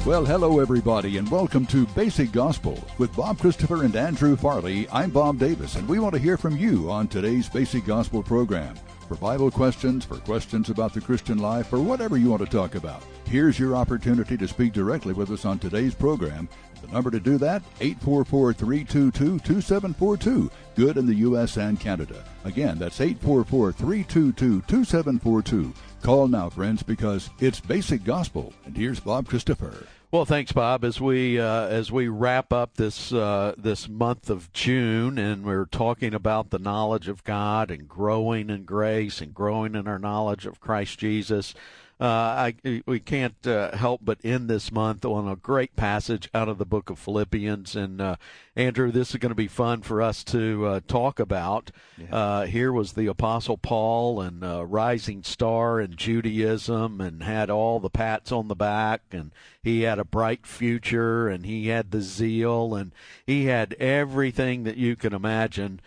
Well, hello, everybody, and welcome to Basic Gospel. With Bob Christopher and Andrew Farley, I'm Bob Davis, and we want to hear from you on today's Basic Gospel program. For Bible questions, for questions about the Christian life, or whatever you want to talk about, here's your opportunity to speak directly with us on today's program. The number to do that, 844-322-2742, good in the U.S. and Canada. Again, that's 844-322-2742. Call now, friends, because it's Basic Gospel. And here's Bob Christopher. Well, thanks, Bob. As we wrap up this month of June, and we're talking about the knowledge of God and growing in grace and growing in our knowledge of Christ Jesus, we can't help but end this month on a great passage out of the book of Philippians. And Andrew, this is going to be fun for us to talk about. Yeah. Here was the Apostle Paul, and rising star in Judaism, and had all the pats on the back, and he had a bright future, and he had the zeal, and he had everything that you can imagine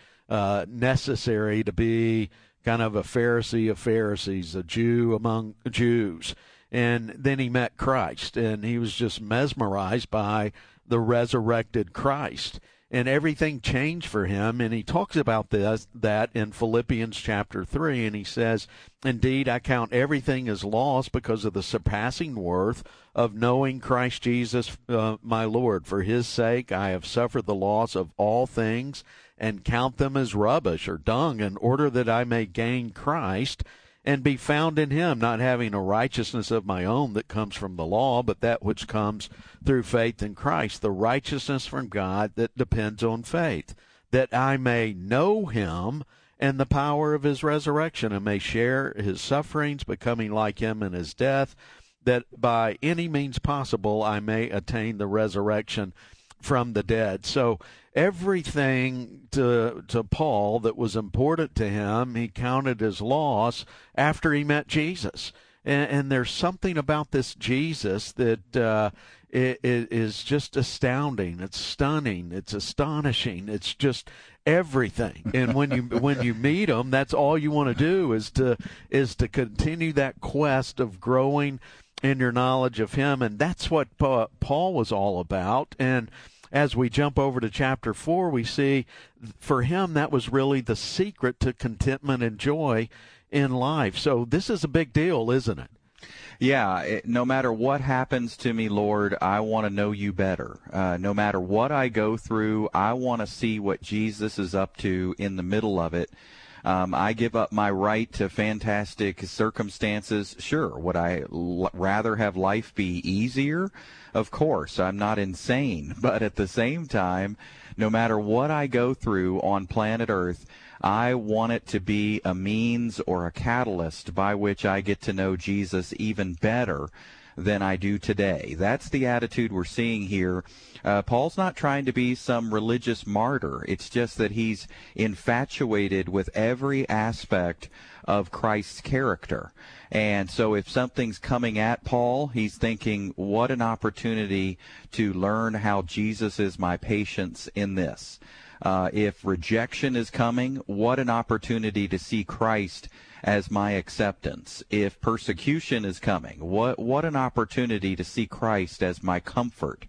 necessary to be kind of a Pharisee of Pharisees, a Jew among Jews. And then he met Christ, and he was just mesmerized by the resurrected Christ. And everything changed for him, and he talks about that in Philippians chapter 3, and he says, "Indeed, I count everything as loss because of the surpassing worth of knowing Christ Jesus my Lord. For his sake I have suffered the loss of all things, and count them as rubbish or dung, in order that I may gain Christ and be found in him, not having a righteousness of my own that comes from the law, but that which comes through faith in Christ, the righteousness from God that depends on faith, that I may know him and the power of his resurrection, and may share his sufferings, becoming like him in his death, that by any means possible I may attain the resurrection from the dead." So everything to Paul that was important to him, he counted as loss after he met Jesus. And there's something about this Jesus that it is just astounding. It's stunning. It's astonishing. It's just everything. And when you meet him, that's all you want to do is to continue that quest of growing in your knowledge of him. And that's what Paul was all about. And as we jump over to chapter 4, we see for him that was really the secret to contentment and joy in life. So this is a big deal, isn't it? Yeah, no matter what happens to me, Lord, I want to know you better. No matter what I go through, I want to see what Jesus is up to in the middle of it. I give up my right to fantastic circumstances. Sure, would I rather have life be easier? Of course, I'm not insane. But at the same time, no matter what I go through on planet Earth, I want it to be a means or a catalyst by which I get to know Jesus even better than I do today. That's the attitude we're seeing here. Paul's not trying to be some religious martyr. It's just that he's infatuated with every aspect of Christ's character. And so if something's coming at Paul, he's thinking, what an opportunity to learn how Jesus is my patience in this. If rejection is coming, what an opportunity to see Christ as my acceptance. If persecution is coming, what an opportunity to see Christ as my comfort.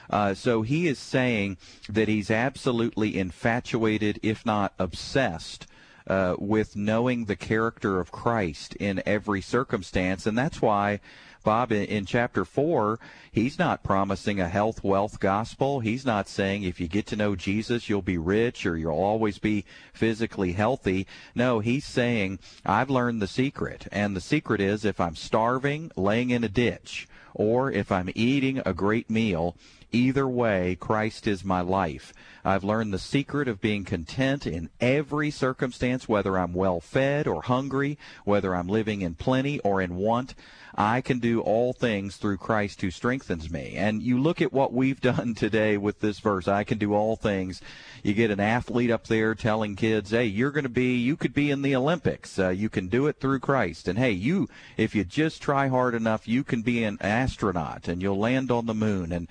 So he is saying that he's absolutely infatuated, if not obsessed, with knowing the character of Christ in every circumstance. And that's why, Bob, in chapter 4, he's not promising a health, wealth gospel. He's not saying if you get to know Jesus, you'll be rich or you'll always be physically healthy. No, he's saying, I've learned the secret. And the secret is if I'm starving, laying in a ditch, or if I'm eating a great meal, either way, Christ is my life. I've learned the secret of being content in every circumstance, whether I'm well-fed or hungry, whether I'm living in plenty or in want. I can do all things through Christ who strengthens me. And you look at what we've done today with this verse, I can do all things. You get an athlete up there telling kids, hey, you could be in the Olympics. You can do it through Christ. And hey, if you just try hard enough, you can be an astronaut and you'll land on the moon. And,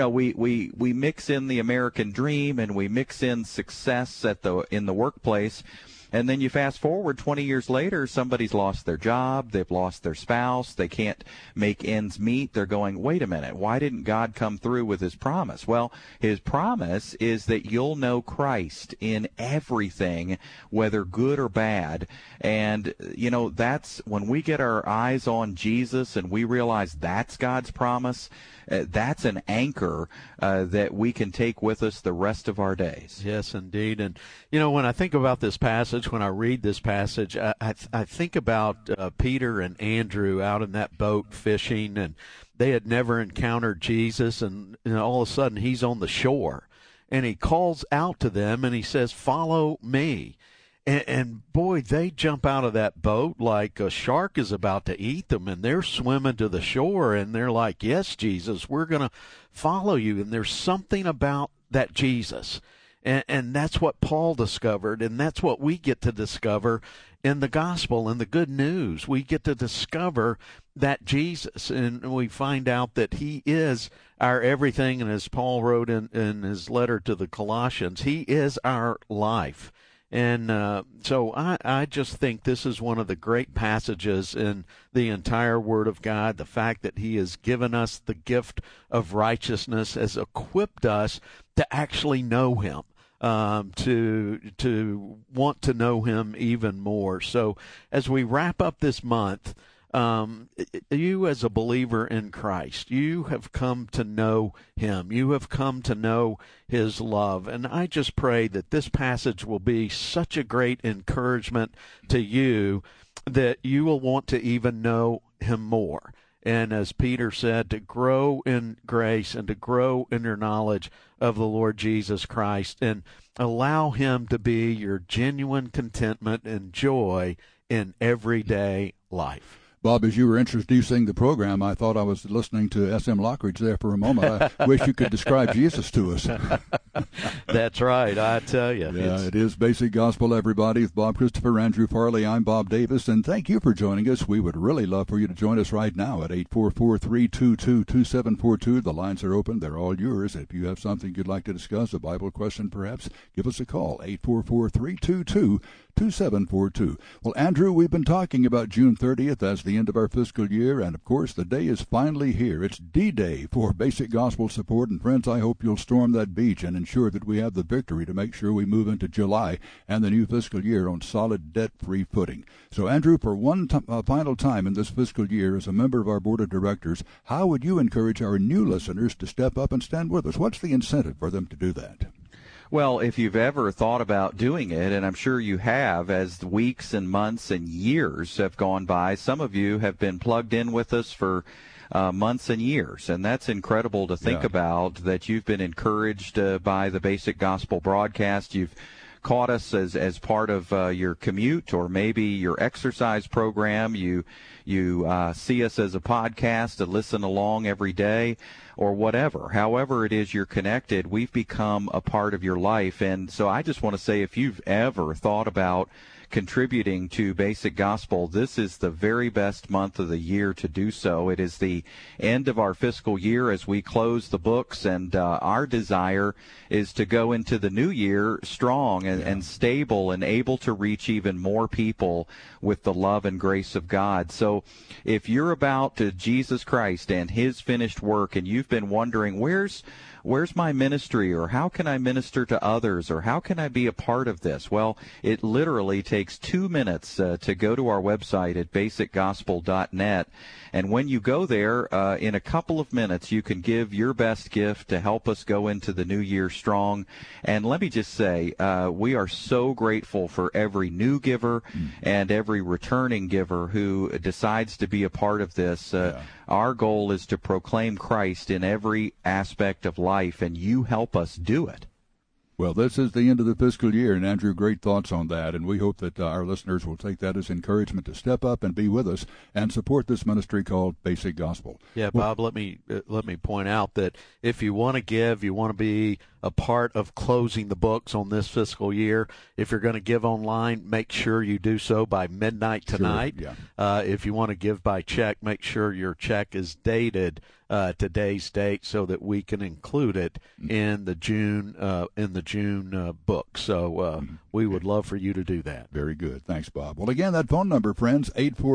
we mix in the American dream and we mix in success in the workplace. And then you fast forward 20 years later, somebody's lost their job, they've lost their spouse, they can't make ends meet. They're going, wait a minute, why didn't God come through with his promise? Well, his promise is that you'll know Christ in everything, whether good or bad. And, that's when we get our eyes on Jesus and we realize that's God's promise, that's an anchor that we can take with us the rest of our days. Yes, indeed. And, when I think about this passage, when I read this passage, I think about Peter and Andrew out in that boat fishing, and they had never encountered Jesus, and all of a sudden he's on the shore, and he calls out to them, and he says, "Follow me." And boy, they jump out of that boat like a shark is about to eat them, and they're swimming to the shore, and they're like, "Yes, Jesus, we're going to follow you." And there's something about that Jesus. And that's what Paul discovered, and that's what we get to discover in the gospel and the good news. We get to discover that Jesus, and we find out that he is our everything. And as Paul wrote in his letter to the Colossians, he is our life. And so I just think this is one of the great passages in the entire Word of God. The fact that he has given us the gift of righteousness has equipped us to actually know him, to want to know him even more. So as we wrap up this month, you as a believer in Christ, you have come to know him. You have come to know his love. And I just pray that this passage will be such a great encouragement to you that you will want to even know him more. And as Peter said, to grow in grace and to grow in your knowledge of the Lord Jesus Christ, and allow him to be your genuine contentment and joy in everyday life. Bob, as you were introducing the program, I thought I was listening to S.M. Lockridge there for a moment. I wish you could describe Jesus to us. That's right, I tell you. Yeah, it is Basic Gospel, everybody. With Bob Christopher, Andrew Farley, I'm Bob Davis, and thank you for joining us. We would really love for you to join us right now at 844-322-2742. The lines are open. They're all yours. If you have something you'd like to discuss, a Bible question perhaps, give us a call, 844-322-2742. Well, Andrew, we've been talking about June 30th as the end of our fiscal year, and of course the day is finally here. It's D-Day for Basic Gospel Support, and friends, I hope you'll storm that beach and ensure that we have the victory to make sure we move into July and the new fiscal year on solid debt-free footing. So Andrew, for one final time in this fiscal year as a member of our board of directors, how would you encourage our new listeners to step up and stand with us? What's the incentive for them to do that? Well, if you've ever thought about doing it, and I'm sure you have, as the weeks and months and years have gone by, some of you have been plugged in with us for months and years, and that's incredible to think about, that you've been encouraged by the Basic Gospel broadcast. You've caught us as part of your commute or maybe your exercise program. You see us as a podcast to listen along every day, or whatever. However it is you're connected, we've become a part of your life. And so I just want to say, if you've ever thought about contributing to Basic Gospel, this is the very best month of the year to do so. It is the end of our fiscal year as we close the books, and our desire is to go into the new year strong and stable and able to reach even more people with the love and grace of God. So if you're about to Jesus Christ and his finished work, and you've been wondering, where's my ministry, or how can I minister to others, or how can I be a part of this? Well, it literally takes 2 minutes to go to our website at basicgospel.net. And when you go there, in a couple of minutes, you can give your best gift to help us go into the new year strong. And let me just say, we are so grateful for every new giver and every returning giver who decides to be a part of this. Our goal is to proclaim Christ in every aspect of life, and you help us do it. Well, this is the end of the fiscal year, and Andrew, great thoughts on that, and we hope that our listeners will take that as encouragement to step up and be with us and support this ministry called Basic Gospel. Yeah, Bob, let me point out that if you want to give, you want to be a part of closing the books on this fiscal year. If you're going to give online, make sure you do so by midnight tonight. Sure, yeah. If you want to give by check, make sure your check is dated today's date so that we can include it in the June book. So we would love for you to do that. Very good. Thanks, Bob. Well, again, that phone number, friends,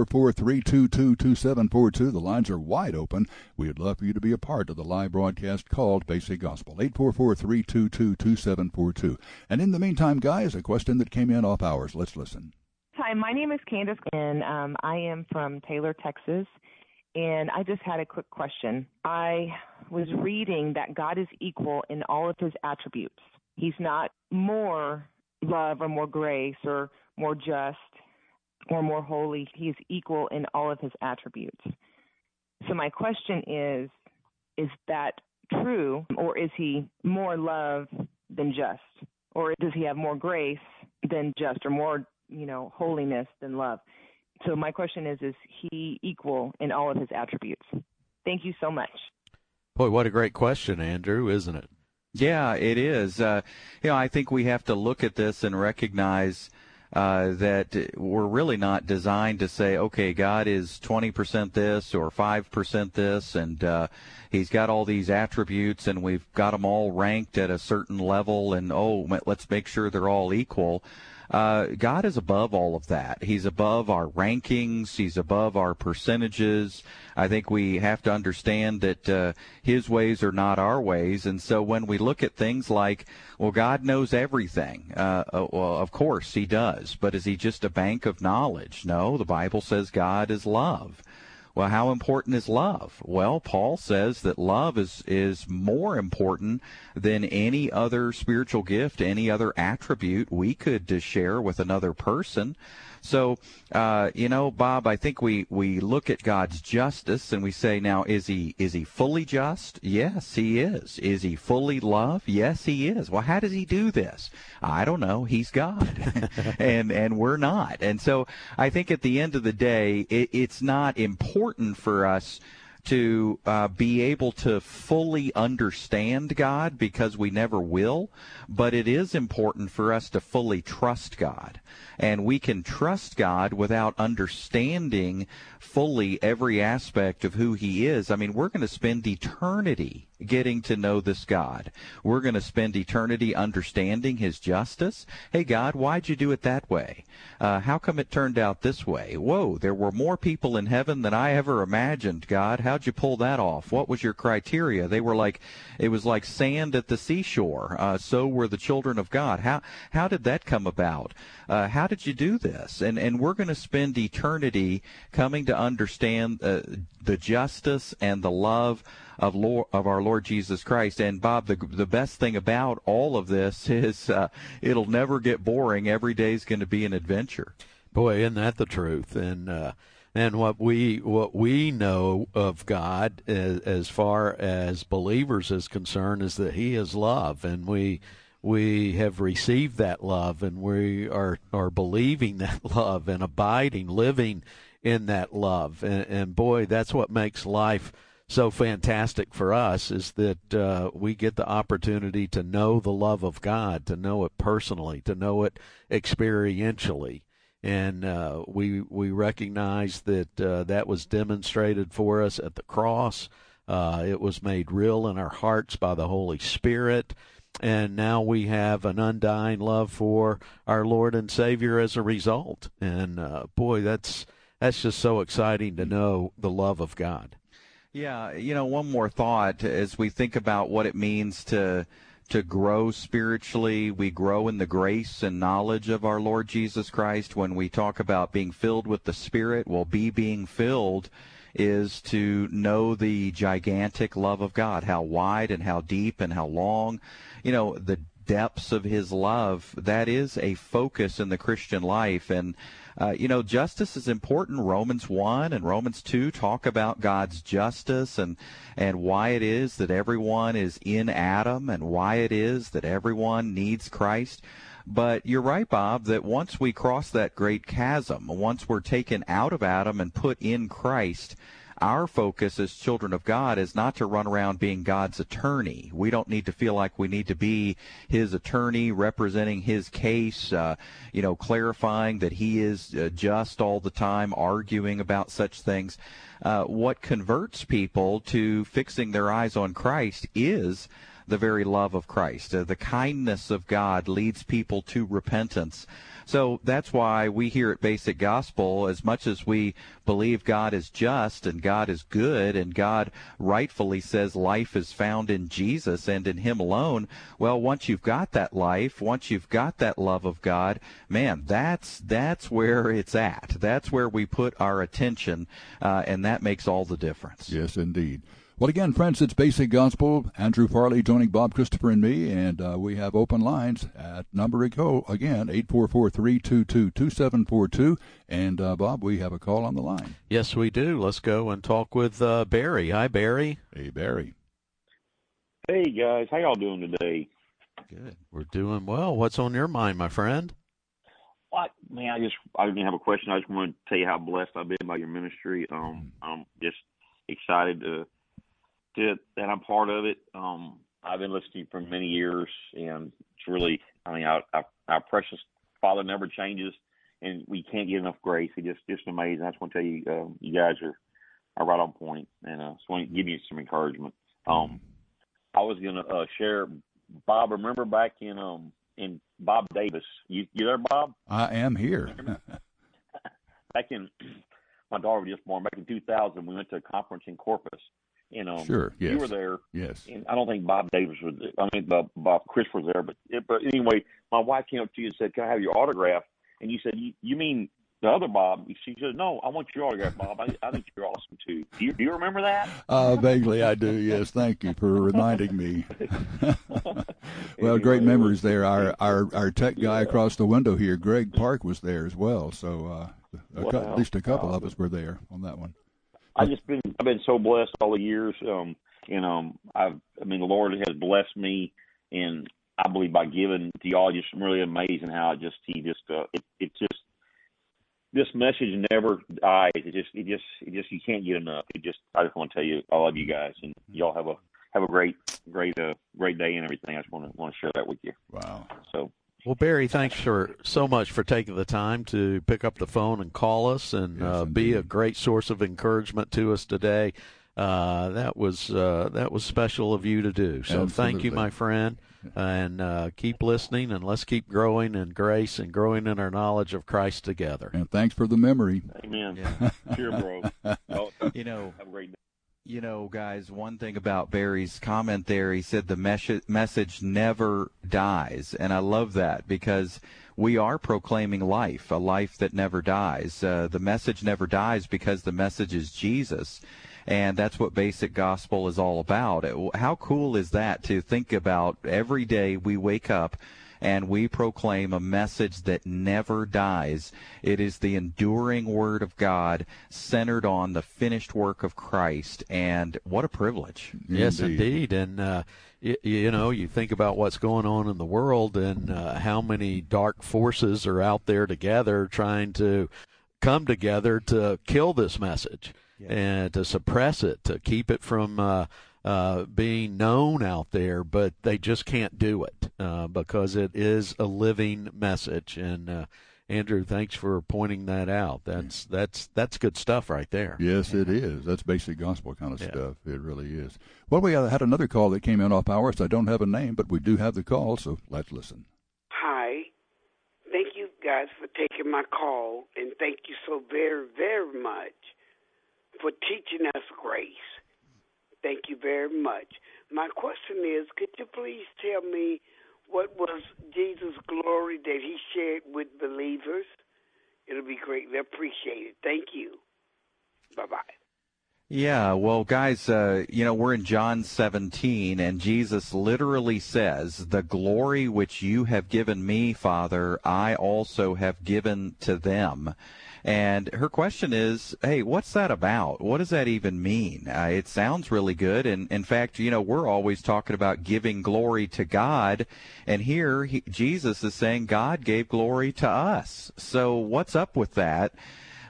844-322-2742. The lines are wide open. We would love for you to be a part of the live broadcast called Basic Gospel, 844-322-2742. And in the meantime, guys, a question that came in off hours. Let's listen. Hi, my name is Candace, and I am from Taylor, Texas. And I just had a quick question. I was reading that God is equal in all of his attributes. He's not more love or more grace or more just or more holy. He is equal in all of his attributes. So my question is that true, or is he more love than just? Or does he have more grace than just, or more, holiness than love? So my question is he equal in all of his attributes? Thank you so much. Boy, what a great question, Andrew, isn't it? Yeah, it is. I think we have to look at this and recognize that we're really not designed to say, okay, God is 20% this or 5% this, and he's got all these attributes, and we've got them all ranked at a certain level, and, let's make sure they're all equal. God is above all of that. He's above our rankings. He's above our percentages. I think we have to understand that his ways are not our ways. And so when we look at things like, well, God knows everything. Well, of course he does. But is he just a bank of knowledge? No, the Bible says God is love. Well, how important is love? Well, Paul says that love is more important than any other spiritual gift, any other attribute we could share with another person. So, Bob, I think we look at God's justice and we say, now, is he fully just? Yes, he is. Is he fully love? Yes, he is. Well, how does he do this? I don't know. He's God, and we're not. And so I think at the end of the day, it's not important for us to be able to fully understand God, because we never will, but it is important for us to fully trust God. And we can trust God without understanding fully every aspect of who he is. I mean, we're going to spend eternity getting to know this God. We're going to spend eternity understanding his justice. Hey, God, why'd you do it that way? How come it turned out this way? Whoa, there were more people in heaven than I ever imagined, God. How'd you pull that off? What was your criteria? It was like sand at the seashore. So were the children of God. How did that come about? How did you do this? And we're going to spend eternity coming to understand the justice and the love of our Lord Jesus Christ. And Bob, the best thing about all of this is it'll never get boring. Every day is going to be an adventure. Boy, isn't that the truth? And what we know of God as far as believers is concerned is that he is love, and we have received that love, and we are believing that love and abiding, living in that love. And boy, that's what makes life so fantastic for us, is that we get the opportunity to know the love of God, to know it personally, to know it experientially. And we recognize that that was demonstrated for us at the cross. It was made real in our hearts by the Holy Spirit. And now we have an undying love for our Lord and Savior as a result. And boy, that's just so exciting to know the love of God. Yeah, one more thought as we think about what it means to grow spiritually. We grow in the grace and knowledge of our Lord Jesus Christ. When we talk about being filled with the Spirit, well, being filled is to know the gigantic love of God, how wide and how deep and how long, the depths of his love. That is a focus in the Christian life. And justice is important. Romans 1 and Romans 2 talk about God's justice and why it is that everyone is in Adam and why it is that everyone needs Christ. But you're right, Bob, that once we cross that great chasm, once we're taken out of Adam and put in Christ, our focus as children of God is not to run around being God's attorney. We don't need to feel like we need to be his attorney representing his case, clarifying that he is just all the time, arguing about such things. What converts people to fixing their eyes on Christ is the very love of Christ. The kindness of God leads people to repentance. So that's why we here at Basic Gospel, as much as we believe God is just and God is good and God rightfully says life is found in Jesus and in him alone, well, once you've got that life, once you've got that love of God, man, that's where it's at. That's where we put our attention, and that makes all the difference. Yes, indeed. Well, again, friends, it's Basic Gospel. Andrew Farley joining Bob Christopher and me, and we have open lines at number again, 844-322-2742. And, Bob, we have a call on the line. Yes, we do. Let's go and talk with Barry. Hi, Barry. Hey, Barry. Hey, guys. How y'all doing today? Good. We're doing well. What's on your mind, my friend? I didn't have a question. I just want to tell you how blessed I've been by your ministry. I'm just excited that I'm part of it. I've been listening for many years, and it's really, our precious Father never changes, and we can't get enough grace. It's just amazing. I just want to tell you, you guys are right on point, and I just want to give you some encouragement. I was going to share, Bob, remember back in Bob Davis. You there, Bob? I am here. Back in, my daughter was just born, back in 2000, we went to a conference in Corpus. Sure, yes. You were there. Yes. And I don't think Bob Davis was there. Bob Chris was there. But anyway, my wife came up to you and said, "Can I have your autograph?" And you said, "You mean the other Bob?" She said, "No, I want your autograph, Bob. I think you're awesome, too." Do you remember that? Vaguely, I do, yes. Thank you for reminding me. Well, great memories there. Our tech guy across the window here, Greg Park, was there as well. So at least a couple of us were there on that one. I've been so blessed all the years. The Lord has blessed me, and I believe by giving to y'all, just really amazing how this message never dies. It just you can't get enough. I just want to tell you, I love you guys, and y'all have a great day and everything. I just want to share that with you. Wow. So. Well, Barry, thanks so much for taking the time to pick up the phone and call us and be a great source of encouragement to us today. That was special of you to do. So Thank you, my friend, and keep listening, and let's keep growing in grace and growing in our knowledge of Christ together. And thanks for the memory. Amen. Yeah. Sure, bro. Have a great day. Guys, one thing about Barry's comment there, he said the message never dies. And I love that because we are proclaiming life, a life that never dies. The message never dies because the message is Jesus. And that's what Basic Gospel is all about. How cool is that to think about every day we wake up and we proclaim a message that never dies. It is the enduring Word of God centered on the finished work of Christ, and what a privilege. Yes, indeed. And, you think about what's going on in the world and how many dark forces are out there together trying to come together to kill this message and to suppress it, to keep it from being known out there, but they just can't do it because it is a living message. And Andrew, thanks for pointing that out. That's good stuff right there. Yes, it is. That's Basic Gospel kind of stuff. It really is. Well, we had another call that came in off hours. I don't have a name, but we do have the call, so let's listen. Hi. Thank you guys for taking my call, and thank you so very, very much for teaching us grace. Thank you very much. My question is, could you please tell me what was Jesus' glory that he shared with believers? It'll be greatly appreciated. Thank you. Bye-bye. Yeah, well, guys, we're in John 17, and Jesus literally says, "The glory which you have given me, Father, I also have given to them." And her question is, hey, what's that about? What does that even mean? It sounds really good. And in fact, we're always talking about giving glory to God. And here Jesus is saying God gave glory to us. So what's up with that?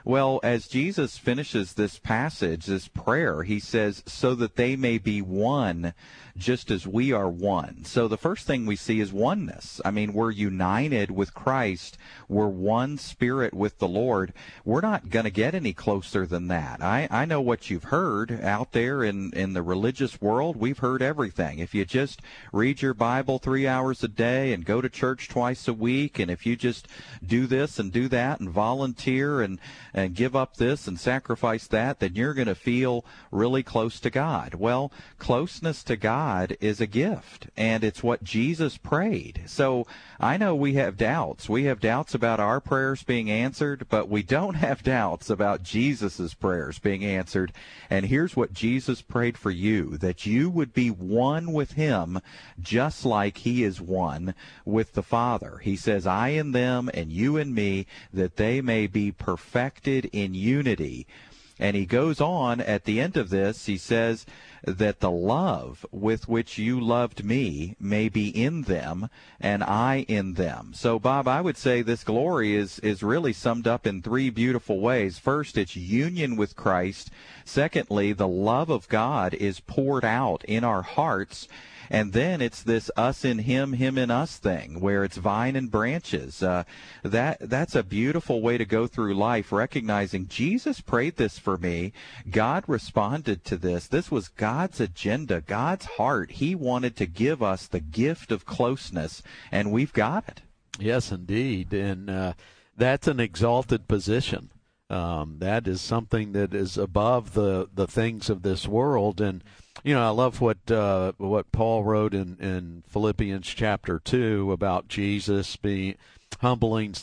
Well, as Jesus finishes this passage, this prayer, he says, so that they may be one just as we are one. So the first thing we see is oneness. I mean, we're united with Christ. We're one spirit with the Lord. We're not going to get any closer than that. I know what you've heard out there in the religious world. We've heard everything. If you just read your Bible 3 hours a day and go to church twice a week, and if you just do this and do that and volunteer and give up this and sacrifice that, then you're going to feel really close to God. Well, closeness to God is a gift, and it's what Jesus prayed. So I know we have doubts. We have doubts about our prayers being answered, but we don't have doubts about Jesus' prayers being answered. And here's what Jesus prayed for you, that you would be one with him just like he is one with the Father. He says, I in them and you in me, that they may be perfected in unity. And he goes on at the end of this, he says that the love with which you loved me may be in them and I in them. So, Bob, I would say this glory is really summed up in three beautiful ways. First, it's union with Christ. Secondly, the love of God is poured out in our hearts. And then it's this us in him, him in us thing, where it's vine and branches. That's a beautiful way to go through life, recognizing Jesus prayed this for me. God responded to this. This was God's agenda, God's heart. He wanted to give us the gift of closeness, and we've got it. Yes, indeed. And that's an exalted position. That is something that is above the things of this world. And you know, I love what Paul wrote in Philippians chapter 2 about Jesus being humbling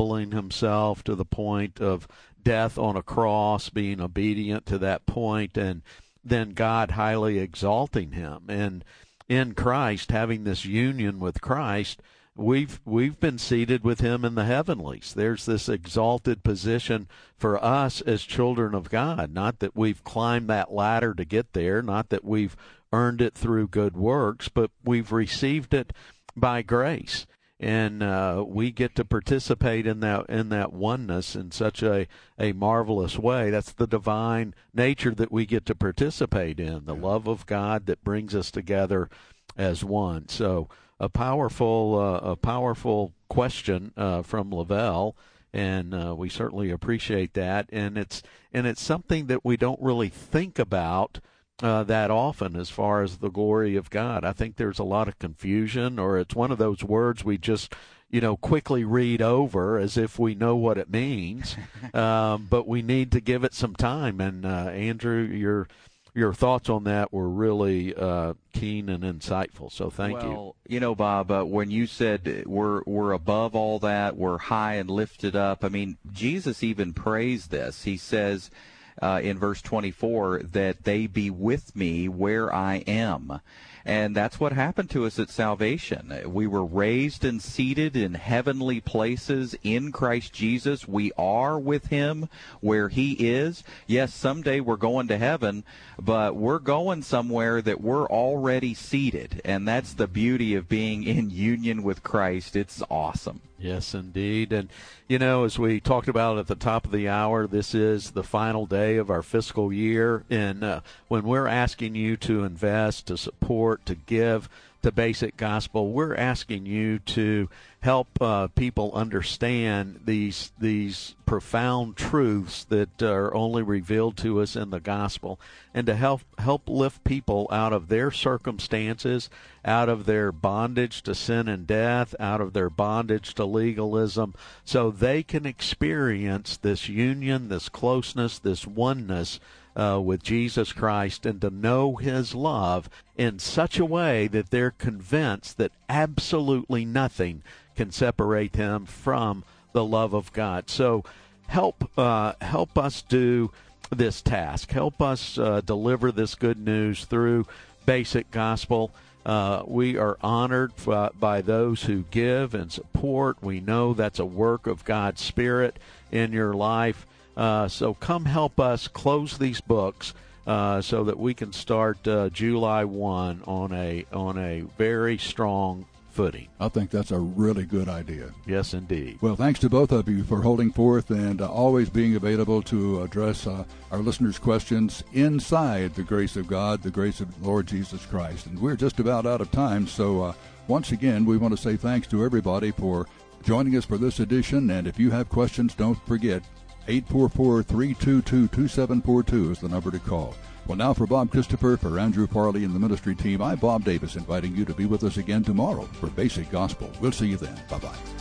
himself to the point of death on a cross, being obedient to that point, and then God highly exalting him. And in Christ, having this union with Christ, we've been seated with him in the heavenlies. There's this exalted position for us as children of God. Not that we've climbed that ladder to get there, not that we've earned it through good works, but we've received it by grace. And we get to participate in that oneness in such a marvelous way. That's the divine nature that we get to participate in, the love of God that brings us together as one. So a powerful question from Lavelle, and we certainly appreciate that. And it's something that we don't really think about that often as far as the glory of God. I think there's a lot of confusion, or it's one of those words we just quickly read over as if we know what it means, but we need to give it some time. And Andrew, your thoughts on that were really keen and insightful, so thank you. Well, Bob, when you said we're above all that, we're high and lifted up, I mean, Jesus even praised this. He says in verse 24 that they be with me where I am. And that's what happened to us at salvation. We were raised and seated in heavenly places in Christ Jesus. We are with him where he is. Yes, someday we're going to heaven, but we're going somewhere that we're already seated. And that's the beauty of being in union with Christ. It's awesome. Yes, indeed. And, as we talked about at the top of the hour, this is the final day of our fiscal year. And when we're asking you to invest, to support, to give to Basic Gospel, we're asking you to help people understand these profound truths that are only revealed to us in the gospel, and to help lift people out of their circumstances, out of their bondage to sin and death, out of their bondage to legalism, so they can experience this union, this closeness, this oneness with Jesus Christ, and to know his love in such a way that they're convinced that absolutely nothing can separate them from the love of God. So help us do this task. Help us deliver this good news through Basic Gospel. We are honored by those who give and support. We know that's a work of God's Spirit in your life. So come help us close these books so that we can start July 1 on a very strong footing. I think that's a really good idea. Yes, indeed. Well, thanks to both of you for holding forth and always being available to address our listeners' questions inside the grace of God, the grace of the Lord Jesus Christ. And we're just about out of time, so once again, we want to say thanks to everybody for joining us for this edition. And if you have questions, don't forget, 844-322-2742 is the number to call. Well, now for Bob Christopher, for Andrew Farley and the ministry team, I'm Bob Davis, inviting you to be with us again tomorrow for Basic Gospel. We'll see you then. Bye-bye.